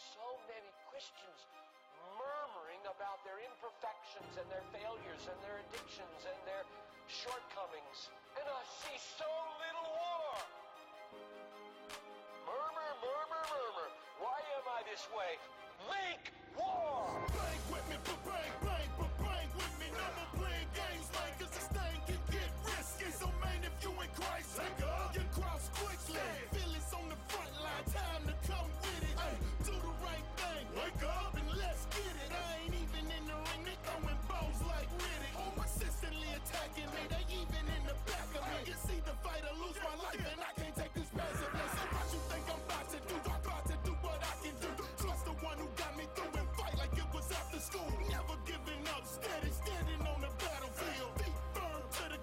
so many Christians murmuring about their imperfections and their failures and their addictions and their shortcomings. And I see so little war. Murmur, murmur, murmur. Why am I this way? Make war! Bang with me, but bang with me. No more playing games, man, cause this thing can get risky. So man, if you in Christ, take up your cross quickly. Feelings on the front line, time to come with it. Ay, do the right thing, wake up and let's get it. I ain't even in the ring, they throwing bows like Riddick. Consistently attacking me, they even in the back of me. It's either fight or lose my life, and I can't take this passively. So what you think I'm about to do? I'm about to do what I can do. Trust the one who got me through and fight like it was after school. Never giving up, steady standing on the battlefield. Feet firm to the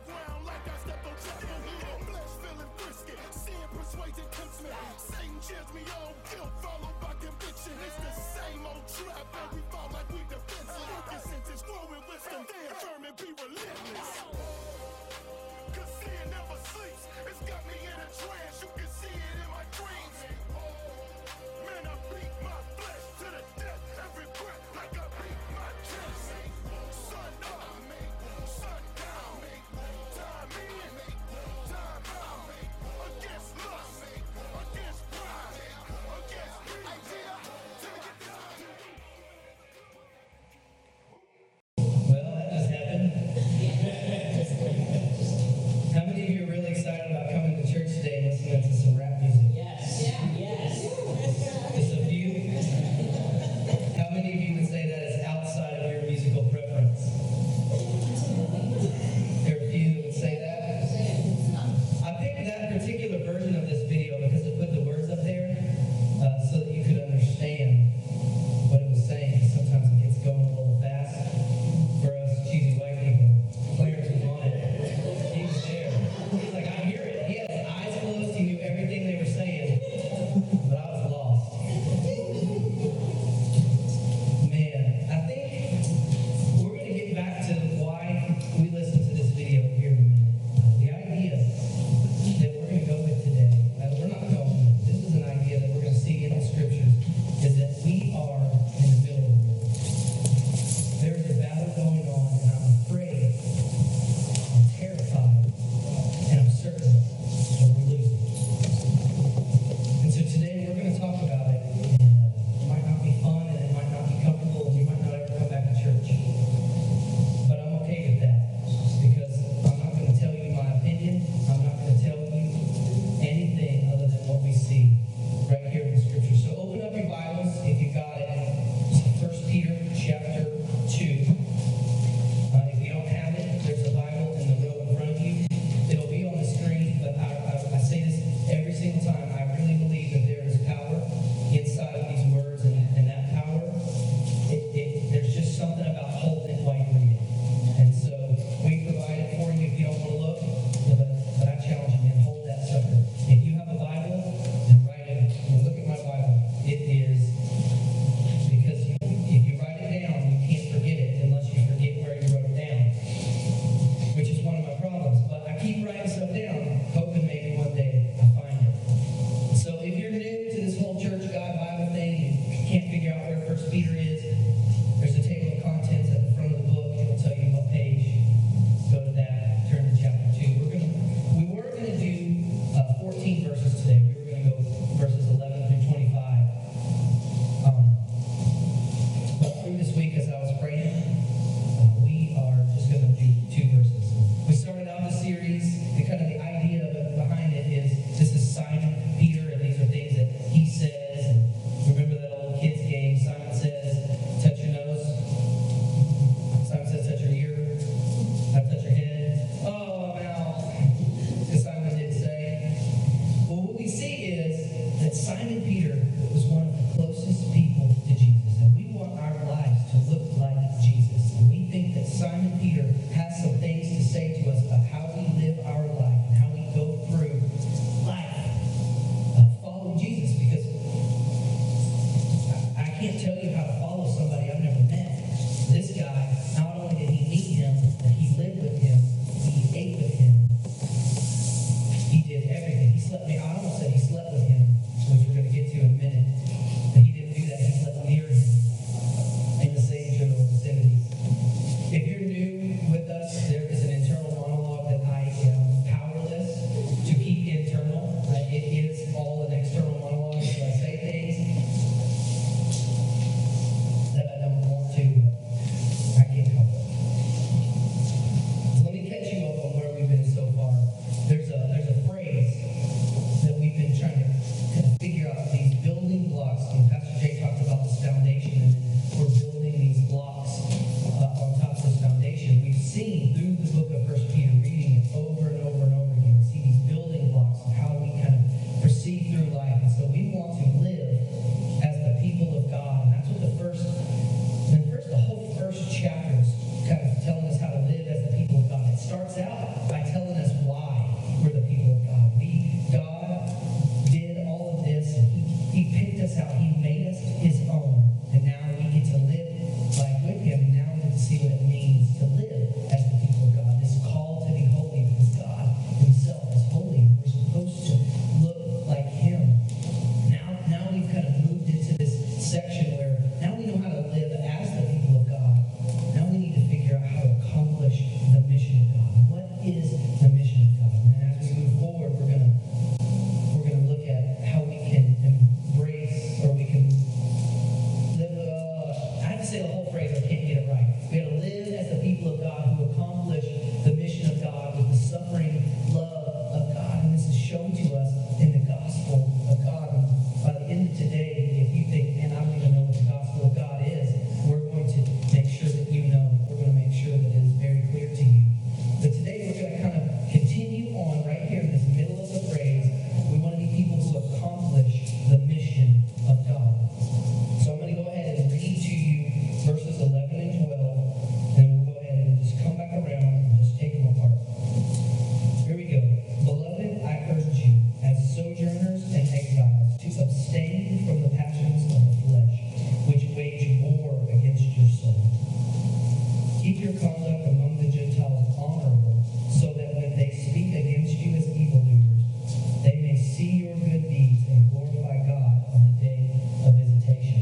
is the mission of God? And then as we move forward, we're gonna look at how we can embrace, or we can live. I have to say the whole phrase. I can't get it right. We got to live as the people of God who accomplish the mission of God with the suffering love of God. And this is shown to us in the gospel of God. And by the end of today, if you think, man, I don't even know what the gospel of God is, we're going to make sure that you know. We're going to make sure that it is very clear to you. But today we're going to kind of continue on right here in this middle of the phrase. We want to be people who accomplish the mission of God. So I'm going to go ahead and read to you verses 11 and 12, and we'll go ahead and just come back around and just take them apart. Here we go. Beloved, I urge you, as sojourners and exiles, to abstain from the passions of the flesh, which wage war against your soul. Keep your conduct among the Gentiles honorable, so that when they speak against you as evildoers, they may see your good deeds and glorify God on the day of visitation.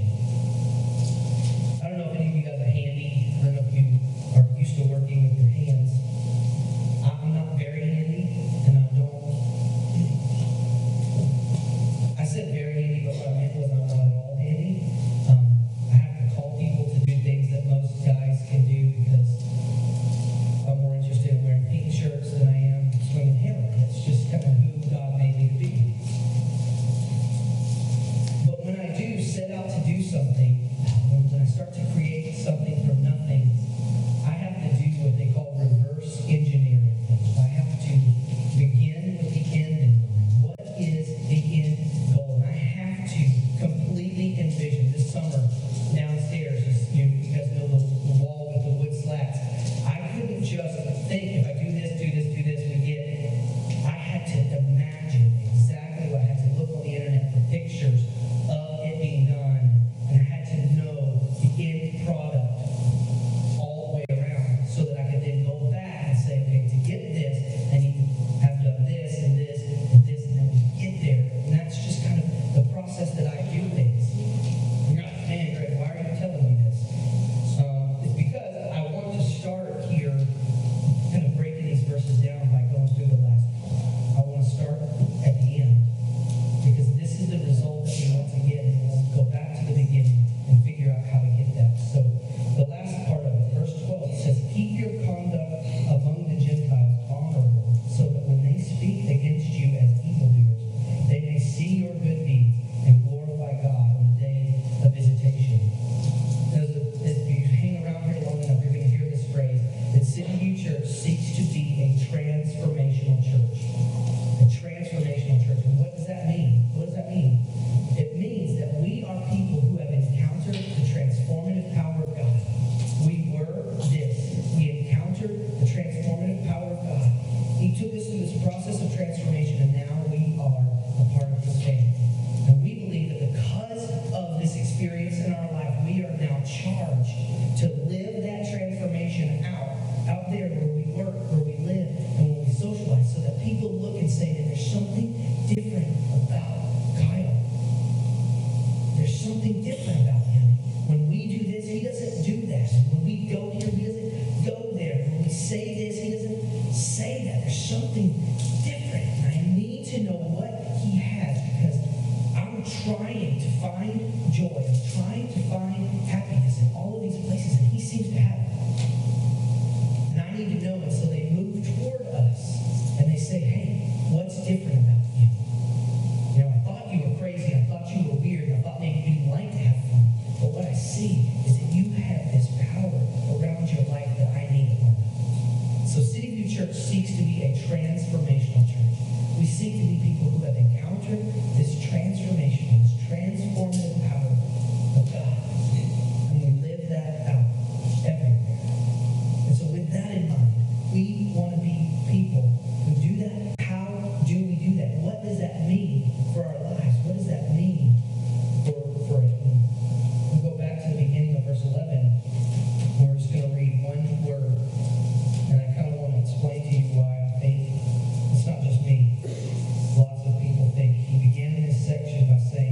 I don't know if any of you guys are handy. I don't know if you are used to working with your hands. I'm not very handy, and I said very handy, but what I meant was I'm not at all handy. I have to call people to do things that most guys can do because I'm more interested in wearing pink shirts than I am swinging hammer. It's just kind of who God made me to be. But when I do set out to do something, when I start to create something from nothing, I have to do what they call reverse engineering. I have to begin with the end in mind. What is the end goal? And I have to completely envision this summer downstairs. You guys know the wall with the wood slats. I couldn't just think, if I do this, we get it. I had to imagine exactly what I had to look on the internet for pictures of it being done. And I had to know the end product all the way around so that I could then go back and say, okay, to get this, I need to have done this and this and this, and then we get there. And that's just kind of the process that I do things. And you're like, man, Greg, why are you telling me this? It's because I want to start here kind of breaking these verses down by going through the last part. I want to start at the end because this is the result that we want to get, and we'll go back to the beginning and figure out how to get that. So the last part of it, verse 12, says, keep your conduct among the Gentiles honorable, so that when they speak against you as evildoers, they may see your good deeds and glorify God on the day of visitation. If you hang around here long enough, you're going to hear this phrase, that City View Church seeks to be a transformational church. A transformational church. And what does that mean? What does that mean? It means that we are people who have encountered the transformative power of God. We were this. We encountered the transformative power of God. He took us through this process of transformation, and now we are a part of His family. And we believe that because of this experience in our life, we are now charged to live that transformation out there where we work, where we live, and when we socialize, so that people look and say that there's something different about Kyle. There's something different about him. When we do this, he doesn't do that. When we go here, he doesn't go there. When we say this, he doesn't say that. There's something different. And I need to know what he has, because I'm trying to find joy. I'm trying to find happiness in all of these places, and he seems to have it. And I need to know it, so they move toward us and they say, hey, what's different about you? You know, I thought you were crazy. I thought you were weird. I thought maybe you didn't like to have fun. But what I see is that you have this power around your life that I need to learn. So City View Church seeks to be a transformational church. We seek to be people who have encountered this transformation, this transformative power of God. And we live that out everywhere. And so with that in mind, we want to be people who do that. How do we do that? What does that mean for our lives? What does that mean for it? We'll go back to the beginning of verse 11. We're just going to read one word. And I kind of want to explain to you why I think it's not just me. Lots of people think he began in this section by saying,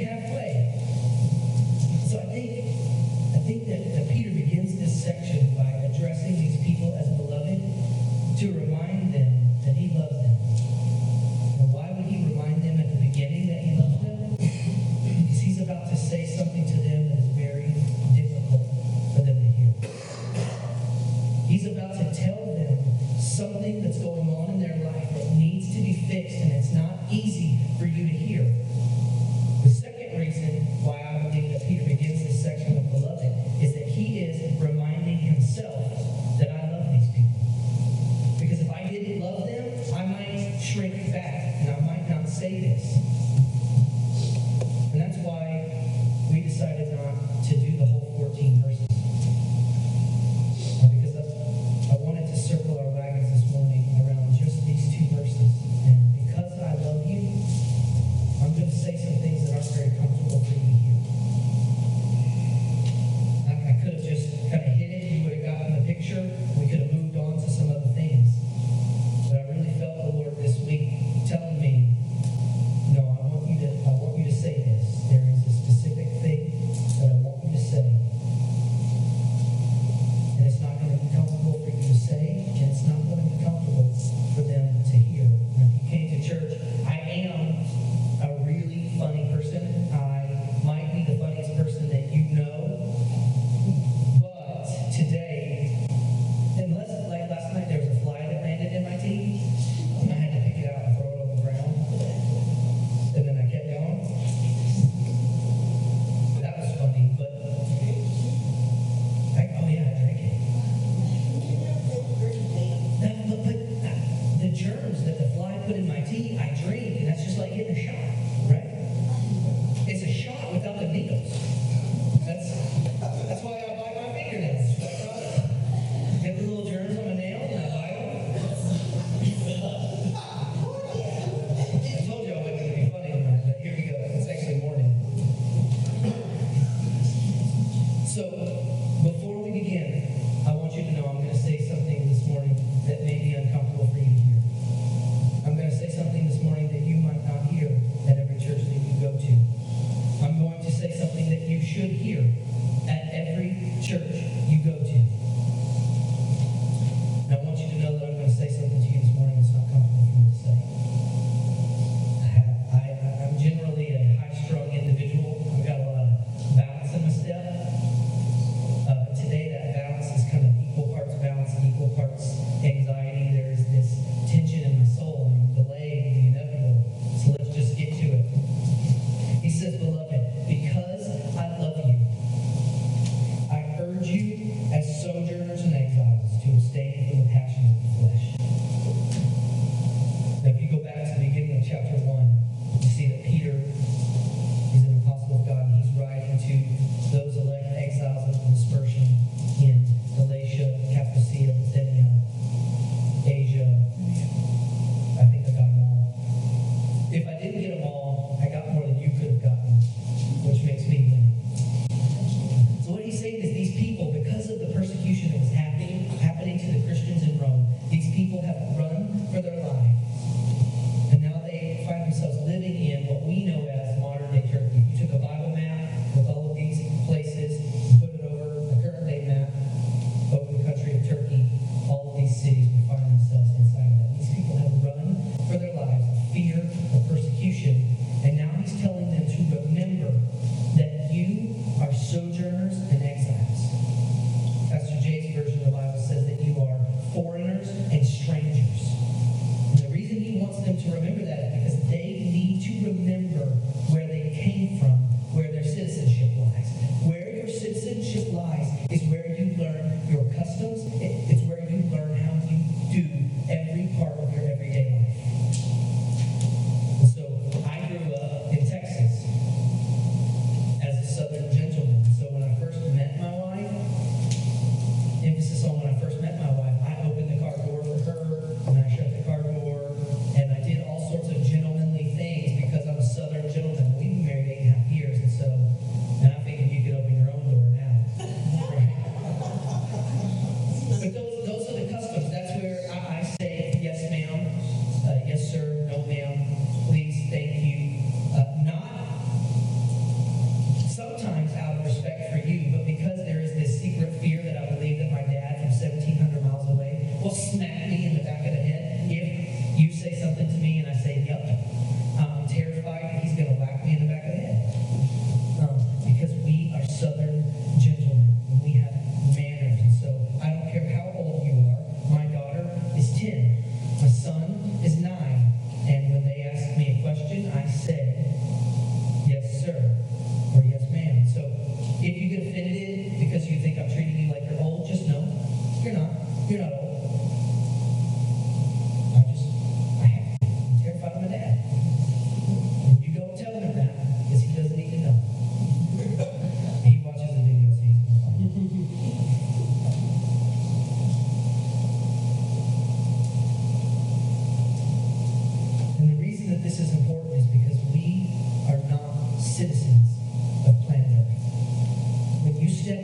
halfway. So I think that Peter begins this section by addressing these people as beloved to remind them that he loves them. And why would he remind them at the beginning that he loves them? Because he's about to say something to them that is very difficult for them to hear. He's about to tell them something that's going on in their life that needs to be fixed, and it's not easy for you to hear. The second reason why I believe that Peter begins this section with beloved is that he is reminding himself that I love these people. Because if I didn't love them, I might shrink back and I might not say this. And that's why we decided not to do the whole 14 verses. Because I wanted to circle our wagons this morning around just these 2 verses. And because I love you, I'm going to say some things that aren't very comfortable for you to hear. I could have just kind of hit it, you would have gotten the picture, we could have moved on to some other things. But I really felt the Lord this week telling me, no, I want you to say this. There is a specific thing that I want you to say. And it's not going to be comfortable for you to say, and it's not going to be comfortable for them to hear. And if you came to church, I am a really funny person. I might be the funniest person that you know. But today, unless like last night there was a fly that landed in my teeth, and I had to pick it out and throw it on the ground. And then I kept going. That was funny, but I drank it. But the germs that the fly put in my teeth, I drink, and that's just like getting a shot, right? It's a shot without the needles. That's why I bite my fingernails. Get the little germs on my nail, and I bite them. I told you I wasn't going to be funny tonight, but here we go. It's actually morning. So, before we begin, I want you to know I'm going to say something this morning that may be uncomfortable for you to hear. I'm going to say something this morning that you might not hear at every church that you go to. I'm going to say something that you should hear at every church you go to. And I want you to know that I'm going to say something to you this morning that's not comfortable for me to say. I'm generally a high-strung individual. I've got a lot of balance in my step. But today that balance is kind of equal parts balance and equal parts anxiety. There's this tension in my soul, and I'm delaying the inevitable. So let's just get to it. He says, beloved, because I love you, I urge you as sojourners and exiles to abstain from the passions of the flesh. Now, if you go back to the beginning of chapter 1, you see that Peter, he's an apostle of God, and he's writing to those elect exiles of dispersion in Galatia, Cappadocia, Bithynia, Asia. I think I got them all. If I didn't get them all, I got more than you could have gotten, which makes me win. So what he's saying is these people, because of the persecution that was happening to the Christians in Rome,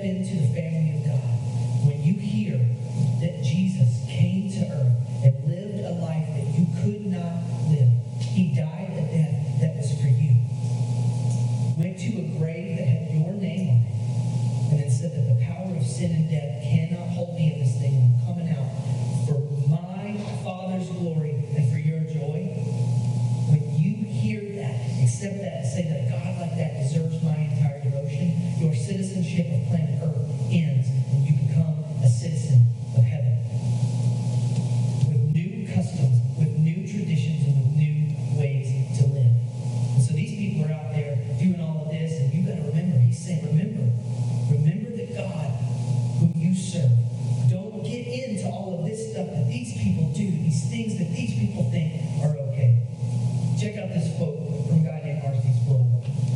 into the family of God, when you hear that Jesus came to earth and lived a life that you could not live, he died a death that was for you, went to a grave that had your name on it, and then said that the power of sin and death cannot hold me in this thing. I'm coming out for my Father's glory and for your joy. When you hear that, accept that, and say that a God like that deserves my entire devotion, your citizenship of planet Earth ends, and you become a citizen of heaven. With new customs, with new traditions, and with new ways to live. And so these people are out there doing all of this, and you got to remember, he's saying, remember the God who you serve. Don't get into all of this stuff that these people do, these things that these people think are okay. Check out this quote from a guy named R.C. Sproul.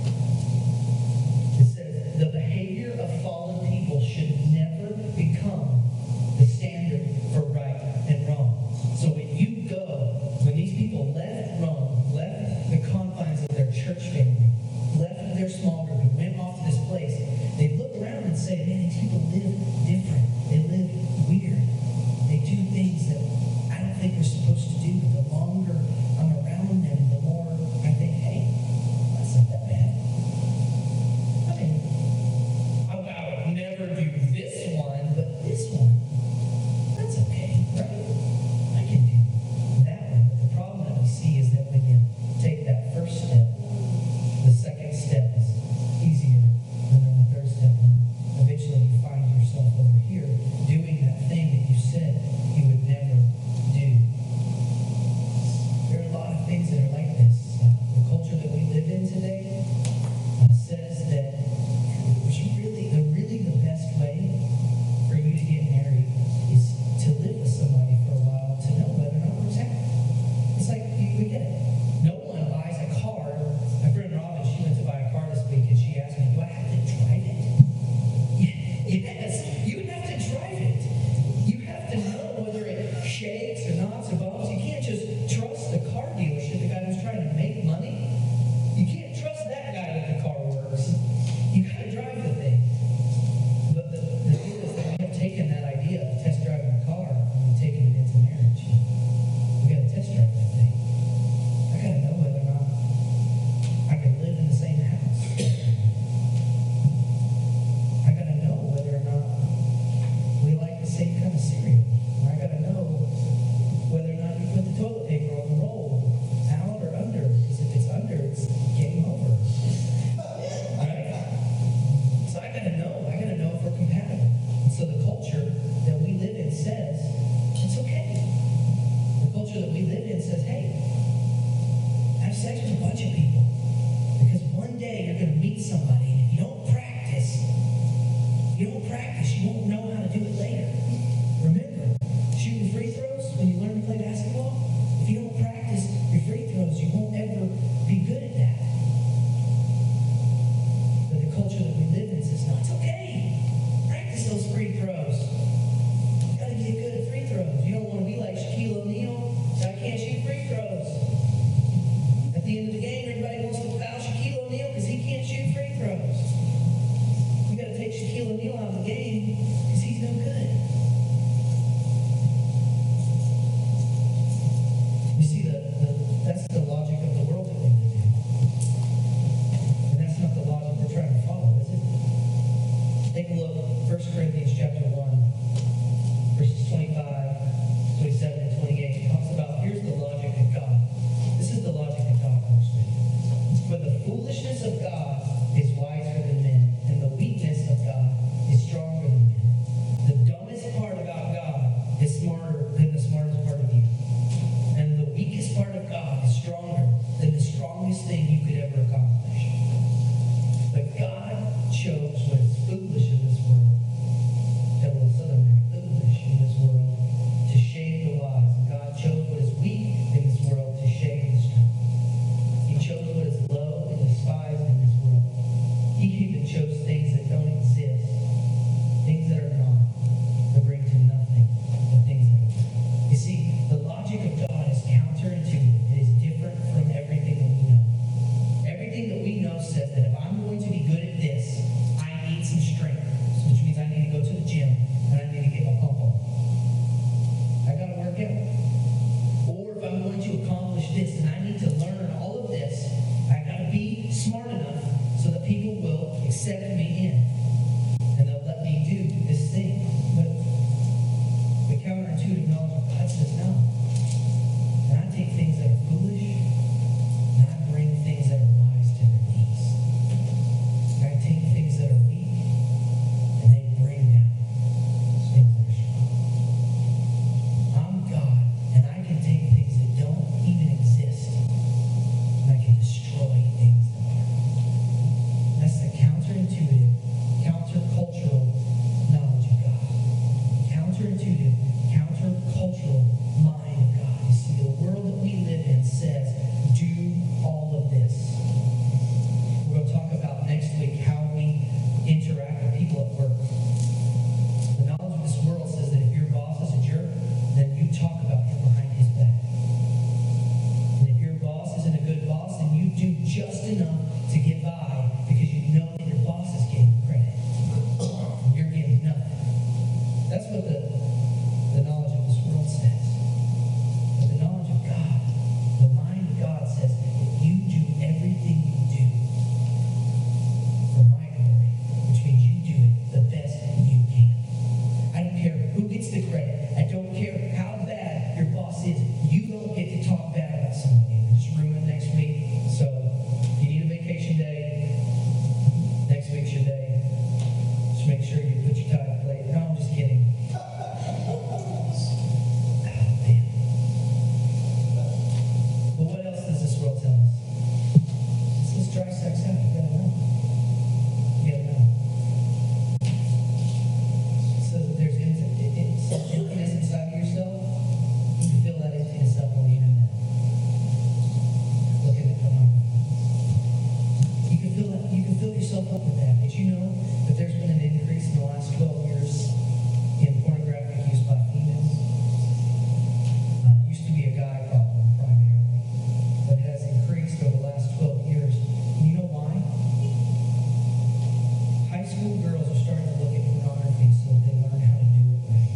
It says, the behavior of fallen people should never become the standard for right and wrong. So when you go, when these people left Rome, left the confines of their church family, left their small group, and went off to this place, they look around and say, man, these people live different. They live weird. They do things that I don't think we're supposed to do. But the longer I'm around them, the more I think, hey, that's not that bad. I mean, I would never do this one, but this one, that's okay, right? I can do that one. But the problem that we see is that when you take that first step, the second step is easier than the third step. And eventually you find yourself over here doing that thing that you said you would never do. There are a lot of things that are like this. The culture that we live in today says that really the best way for you to get married is to live with somebody for a while to know whether or not it works out. It's like, we get it. No one buys a car. My friend Robin, she went to buy a car this week and she asked me, do I have to drive it? Yes, you have to drive it. You have to know whether it shakes or knocks or bumps. You can't just trust the car dealership, the guy who's trying to make money. You can't trust that guy that the car works. You got to drive the thing. But the deal is that we have taken that idea of test driving a car and we've taken it into marriage. We got to test drive that thing. I got to know whether or not I can live in the same house. I got to know whether or not we like the same kind of cereal. I got to know whether or not you put the toilet paper on the roll, out or under. Because if it's under, it's game over. Right? So I got to know if we're compatible. And so the culture that we live in says, it's okay. The culture that we live in says, hey, have sex with a bunch of people. Because one day you're going to meet somebody, and if you don't practice, you won't know how to do it later. Remember, shooting free throws when you learn to play basketball? If you don't practice your free throws, you won't ever be good at that. But the culture that we live in says, no, it's okay. Practice those free throws. You got to get good at free throws. You don't want to be like Shaquille O'Neal. I can't shoot free throws. At the end of the game, everybody wants to foul Shaquille O'Neal because he can't shoot free throws. We got to take Shaquille O'Neal out of the game because he's no good. You see, that's the logic of the world that we live in. And that's not the logic we're trying to follow, is it? Take a look, 1 Corinthians chapter 1, verses 25, 27, and 28. It talks about, here's the logic of God. This is the logic that God comes with. For the foolishness of God is wiser than men, and the weakness of God is stronger than men. The dumbest part about God is smarter than the smartest part of you. And the weakest part of God is stronger than the strongest thing you could ever accomplish. But God chose what is foolish in this world, that will suddenly be foolish in this world, to shame the wise. And God chose what is weak in this world to shame the strong. He chose what is low and despised in this world. He even chose things that don't exist, things that are not, to bring to nothing the things that are. You see, the logic of God is counterintuitive. It is different from everything that we know. Everything that we know says that if I'm going to be good at this, I need some strength, which accept me in. And they'll let me do this thing. But the counterintuitive knowledge of God says no. And I take things that are foolish, and I bring things that are wise to their knees. And I take things that are weak, and they bring down things that are strong. I'm God, and I can take things that don't even exist, and I can destroy things that are. That's the counterintuitive, countercultural knowledge of God. Counterintuitive, countercultural mind of God. You see, the world that we live in says, do all of this. We're going to talk about next week how we interact with people at work. The knowledge of this world says that if your boss is a jerk, then you talk about him behind his back. And if your boss isn't a good boss, then you do just enough to get by because you know that your boss is getting credit. You're getting nothing. That's what the knowledge of this world says. But the knowledge of God, the mind of God says that you do everything you do for my glory, which means you do it the best you can. I don't care who gets the credit. I don't care how bad your boss is. You don't get to talk bad about somebody and just ruin next week. So if you need a vacation day, next week's your day. Just make sure you put your tie in plate. No, I'm just kidding. But what else does this world tell us? It says dry sex out. You gotta know. You gotta know. It says that there's emptiness inside of yourself. You can feel that emptiness up on the internet. Look at it from on. You can feel that. You can fill yourself up with that. Did you know that there's been an increase in the last 12 years in pornographic use by females? Used to be a guy problem primarily, but has increased over the last 12 years. And you know why? High school girls are starting to look at pornography so that they learn how to do it right.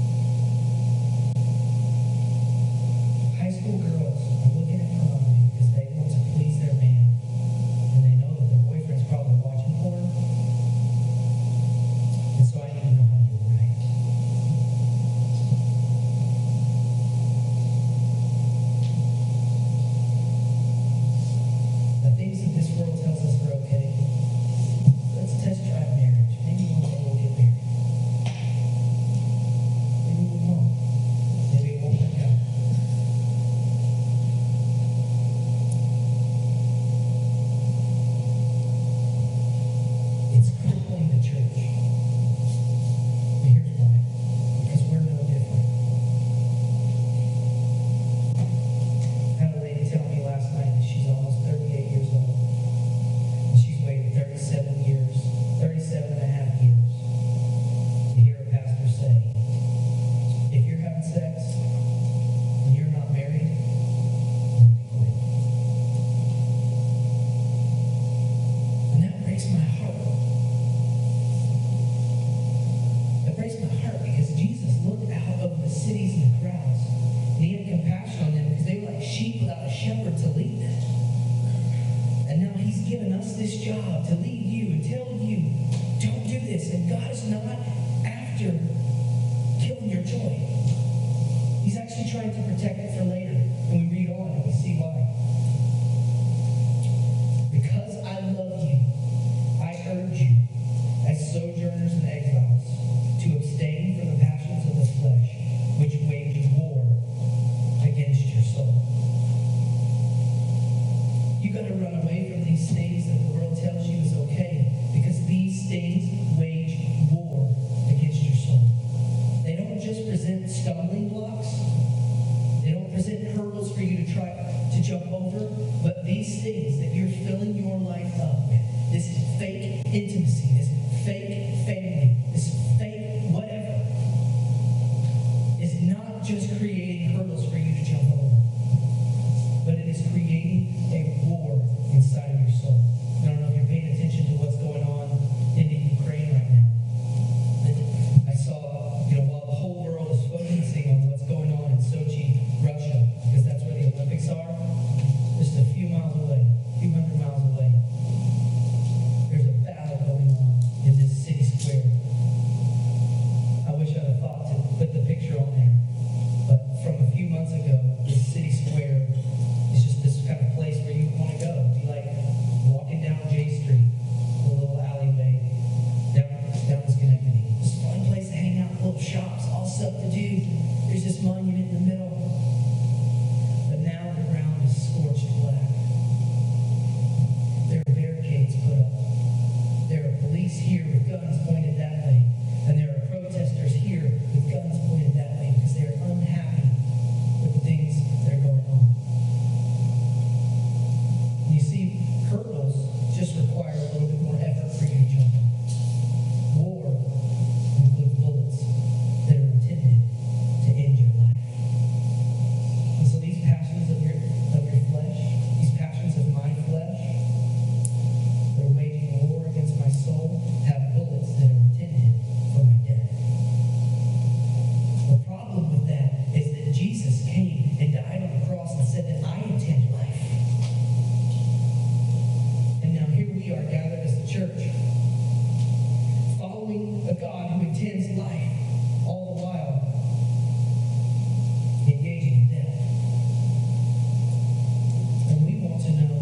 High school girls are looking at pornography because they want to please their man, and they know that their boyfriend's probably watching porn. And so I need to know how to do it right. The things that this world tells us are okay. Let's test drive marriage. Maybe one day we'll get married. Maybe we won't. Maybe it won't work out. It's crippling the church. But here's why. Because we're no different. I had a lady tell me last night that she's almost 38 years old. And she's waited 37 years, 37 and a half years to hear a pastor say, if you're having sex and you're not married, you need to quit. And that breaks my heart. That breaks my heart because Jesus looked out over the cities and the crowds, and he had compassion on them because they were like sheep without a shepherd to lead them. And now he's given us this job to lead you and tell you, don't do this. And God is not after killing your joy. He's actually trying to protect it for later. And we read on and we see why. Because I love you, I urge you, as sojourners and exiles, to abstain from the passions of the flesh, which wage war against your soul. You got to run away from these things that the world tells you is okay, because these things wage war against your soul. They don't just present stumbling blocks. They don't present hurdles for you to try to jump over, but these things that you're filling your life up with, this fake intimacy, this fake family, this fake whatever, is not just creating hurdles for you to jump over, but it is creating a war inside of your soul. I don't know if you're paying attention to what's going on in the Ukraine right now. I saw, while the whole world is focusing on what's going on in Sochi, Russia, because that's where the Olympics are, just a few miles away, a few hundred miles away, there's a battle going little shops, all stuff to do. There's this monument in the middle. But now the ground is scorched black. There are barricades put up. There are police here with guns pointed that way. And there are protesters here with guns pointed that way because they're unhappy with the things that are going on. You see, hurdles just require a little bit more effort for you to jump on. War includes bullets that are intended to end your life. And so these passions of your flesh, these passions of my flesh, that are waging war against my soul, have bullets that are intended for my death. The problem with that is that Jesus came and died on the cross and said that I intend life. And now here we are gathered as the church, following a God who intends life, all the while engaging in death. And we want to know,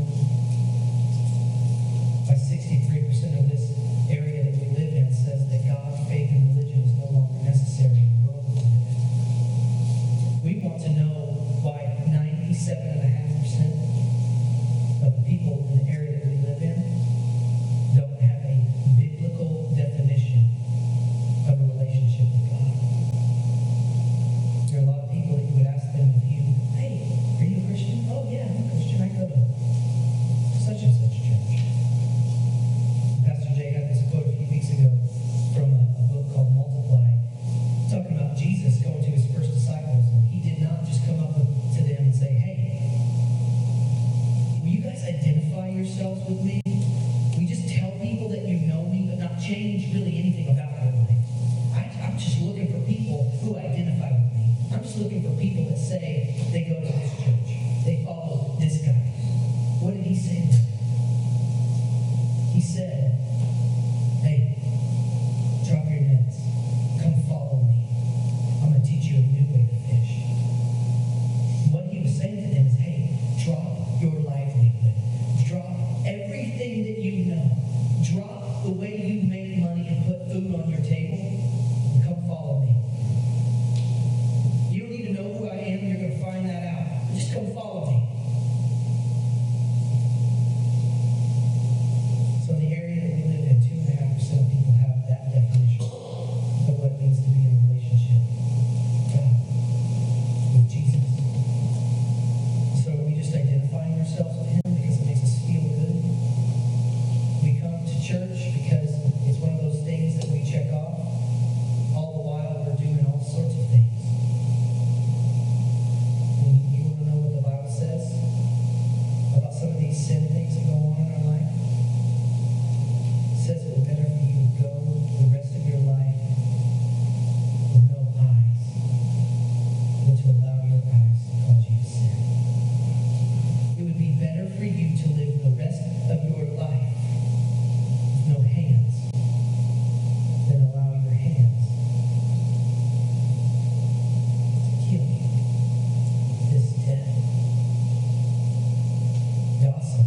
by 63% of this area that we live in says that God, faith, and religion is no longer necessary in the world we live in. We want to know why 97.5% of the people in the area that we live in don't have a biblical definition of a relationship with God. There are a lot of people that you would ask them if you, hey, are you a Christian? Oh yeah, I'm a Christian. I go to such and such church. Pastor Jay had this quote a few weeks ago from a book called Multiply, talking about Jesus going to his first disciples, and he did not just come up to them and say, hey, will you guys identify yourselves with me? We just tell people that you know me, but not change really anything about your life. I'm just looking for people who identify with me. I'm just looking for people that say they go to this church, they follow this guy. What did he say to them? He said, hey, drop your nets. Come follow me. I'm going to teach you a new way to fish. What he was saying to them is, hey, drop your livelihood. Drop everything that you know. Drop the way you make money and put food on your table and come follow me. You don't need to know who I am. You're going to find that out. Just come follow me. So in the area that we live in, 2.5% of people have that definition of what it means to be in a relationship with God, with Jesus. So are we just identifying ourselves with him because it makes us feel good? We come to church because it's one of those things that we check off, all the while we're doing all sorts of things. And you want to know what the Bible says about some of these sin things that go on in our life? It says it would better for you to go the rest of your life with no eyes than to allow your eyes to cause you to sin. It would be better for you to live the rest of your life with no hands than allow your hands to kill you this death. Dawson.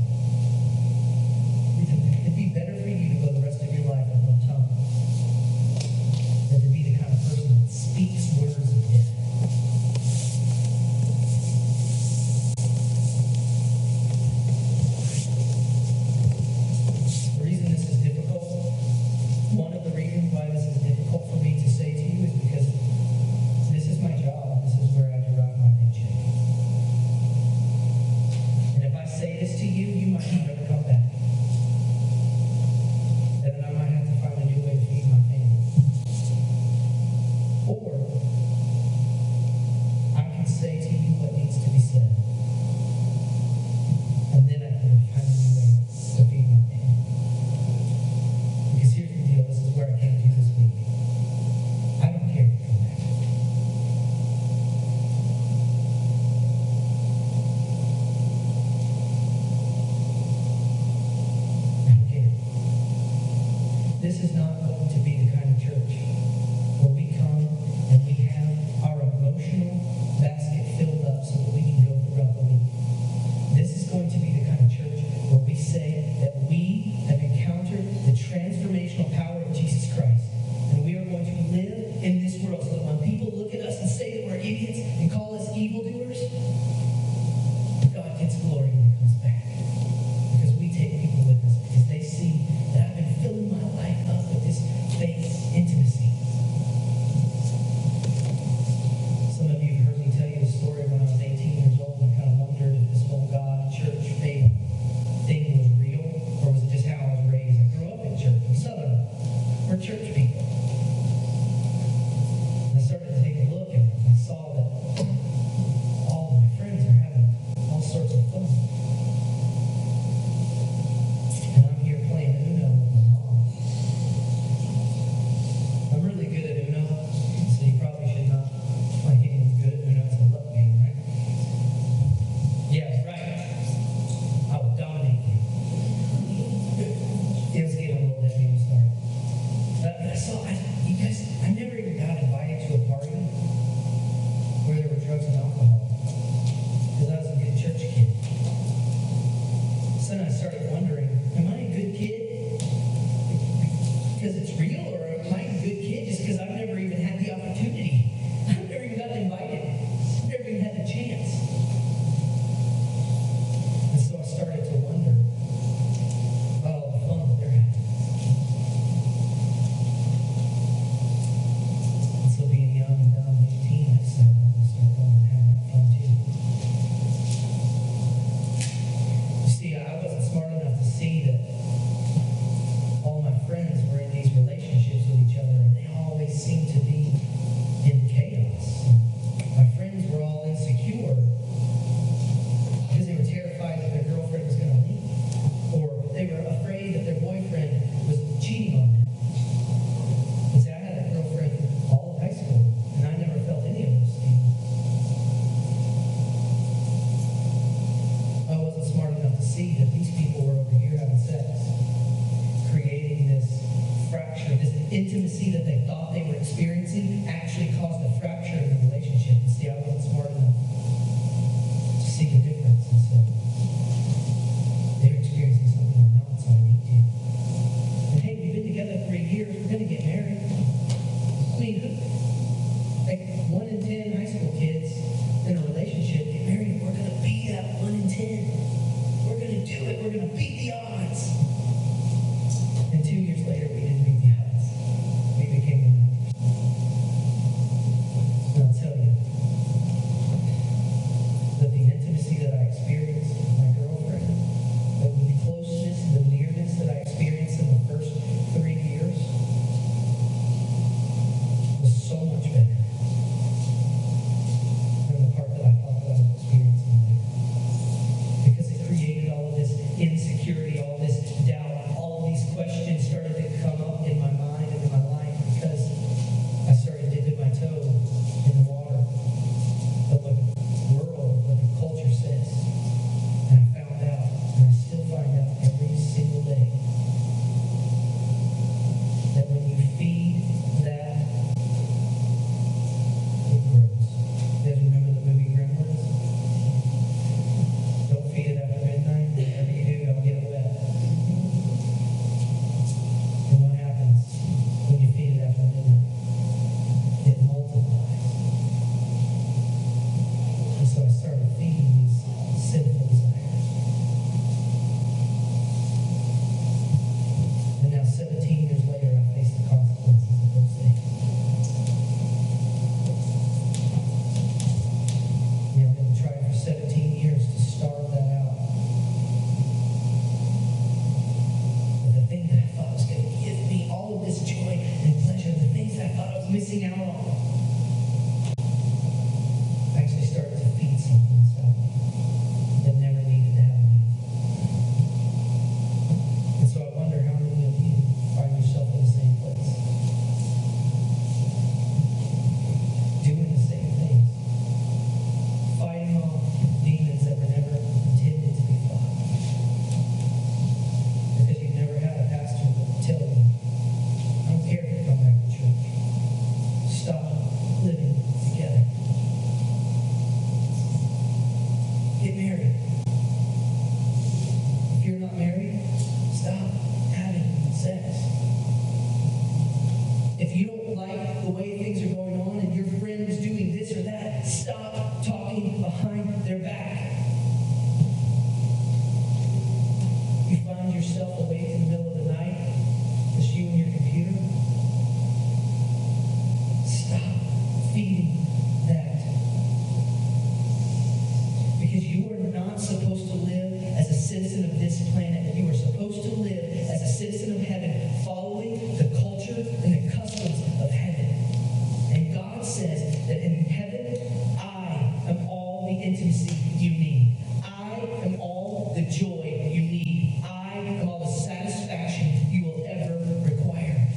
It'd be better for you to go the rest of your life with no tongue than to be the kind of person that speaks words of death. The reason this is difficult, one of the reasons why this is difficult for me to say to you is because this is my job. This is where I derive my paycheck. And if I say this to you, you might never come back. And then I might have to find a new way to feed my family. Or I can say to you what needs to be said. And then I can find a new way to feed my family. Because here's the deal, this is where I came to this week. I don't care if you come back. I don't care. This is not going to be the kind of church where we come and we have our emotional basket filled up so that we can go throughout the week. This is going to be the kind of church where we say that we have encountered the transformational power of Jesus Christ, and we are going to live in this world for church people. And I started to take a look and I saw that all of my friends are having all sorts of fun. And I'm here playing Uno with my mom. I'm really good at Uno, so you probably should not play anyone good at Uno. It's a luck game, right? Yeah, right. I will dominate you. It was getting a little heavy, I'm sorry. But you guys, I never even got invited to a party where there were drugs and alcohol. Because I was a good church kid. So then I started wondering, am I a good kid because it's real, or am I a good kid just because I've never even had the opportunity? I've never even gotten invited. I've never even had the chance. And so I started to wonder about all the fun that they're having. And so being young and dumb at 18, I decided I was going to start going and having that fun too. You see, I wasn't smart enough to see that all my friends were in these relationships with each other, and they always seemed to be in chaos. My friends were all insecure because they were terrified that their girlfriend was going to leave, or they were afraid that their boyfriend was cheating on them. And see, I had a girlfriend all of high school, and I never felt any of those things. I wasn't smart enough to see that these people were over here having sex, creating this fracture, this intimacy that they thought they were experiencing actually caused a fracture in the relationship. And see, I wasn't smart enough to see the difference. And so they're experiencing something I'm not, so I need to. And hey, we've been together 3 years. We're going to get married. I mean, like 1 in 10 high school kids in a relationship get married. We're going to be that 1 in 10. We're going to do it. We're going to beat the odds. And 2 years later, we didn't beat the odds. We became the Niners. And I'll tell you that the intimacy that I experienced with my girl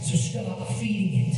So stop feeding it.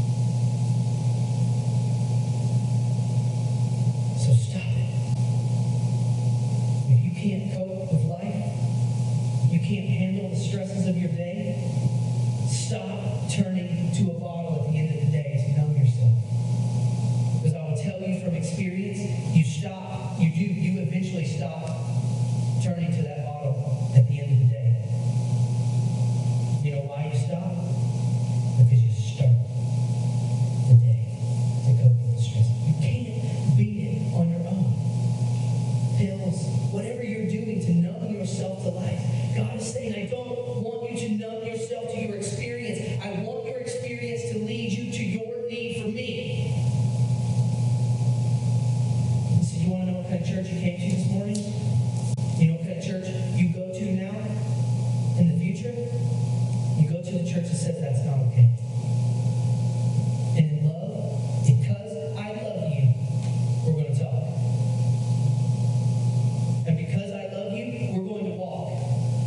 So stop it. If you can't cope with life, you can't handle the stresses of your day, stop turning to a bottle at the end of the day to numb yourself. Because I will tell you from experience, you eventually stop turning to that bottle at the end of the day. You know why you stop? Because you start the day to cope with the stress. You can't beat it on your own. Pills, whatever you're doing to numb yourself to life. God is saying, I don't want you to numb yourself to your experience. I want your experience to lead you to your need for me. So you want to know what kind of church you came to this morning? You know what kind of church you go to now? In the future? You go to the church that says that's not okay. And in love, because I love you, we're going to talk. And because I love you, we're going to walk.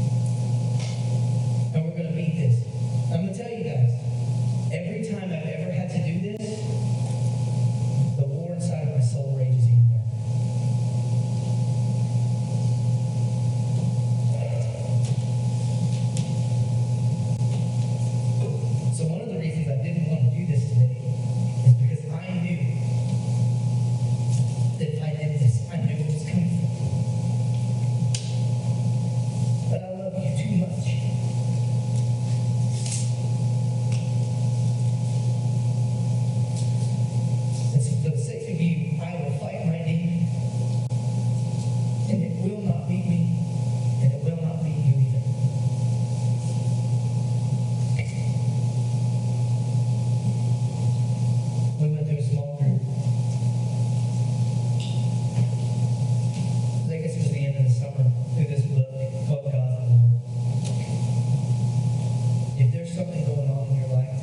And we're going to beat this. I'm going to tell you guys, every time I've ever had to do this, the war inside of my soul rages even more. So one of the reasons I didn't want to do this today is because I knew that if I did this, I knew it was coming from. But I love you too much. And so for the sake of you, I will fight my demon. And it will not beat me. And it will not beat you either. We went through a small group. I guess it was the end of the summer, through this book called God's Law. If there's something going on in your life,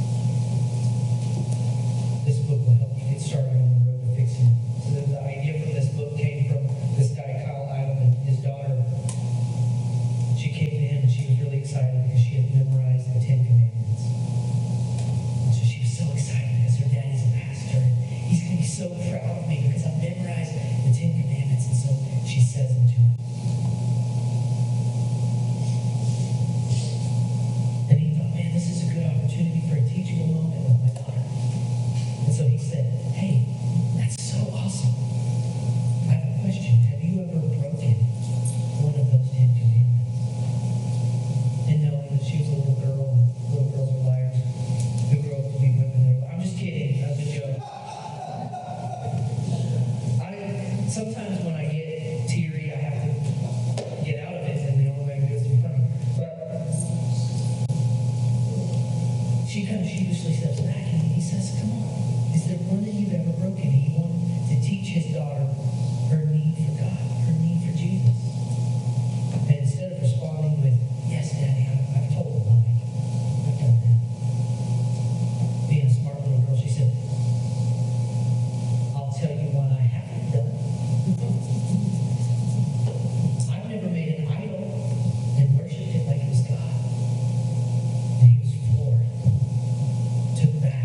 this book will help you get started on the road to fixing it. So the idea from this book came from this guy, Kyle Idleman, his daughter. She came to him and she was really excited because she had memorized the 10 Commandments. And so she was so excited because her daddy's a pastor and he's going to be so proud of me because I've memorized the 10 Commandments. And so she says them to him. And he thought, man, this is a good opportunity for a teachable moment with my daughter. And so he said, hey, that's so awesome. I have a question. Have you ever broken one of those 10 Commandments? And knowing that she was a little girl, and little girls are liars, who grow up to be women, I'm just kidding. That's a joke. Sometimes when I get teary, I have to get out of it, and the only way I can do it is to be funny. But she kind of sheepishly steps back, and he says, come on, is there one that you've ever broken? He wanted to teach his daughter her need for God, her need for Jesus. And instead of responding with, yes, Daddy, I've told a lie. I've done that. Being a smart little girl, she said, I'll tell you one I haven't done. I've never made an idol and worshipped it like it was God. And he was floored. Took back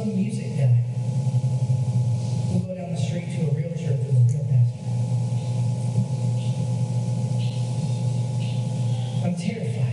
some music guy. We'll go down the street to a real church with a real pastor. I'm terrified.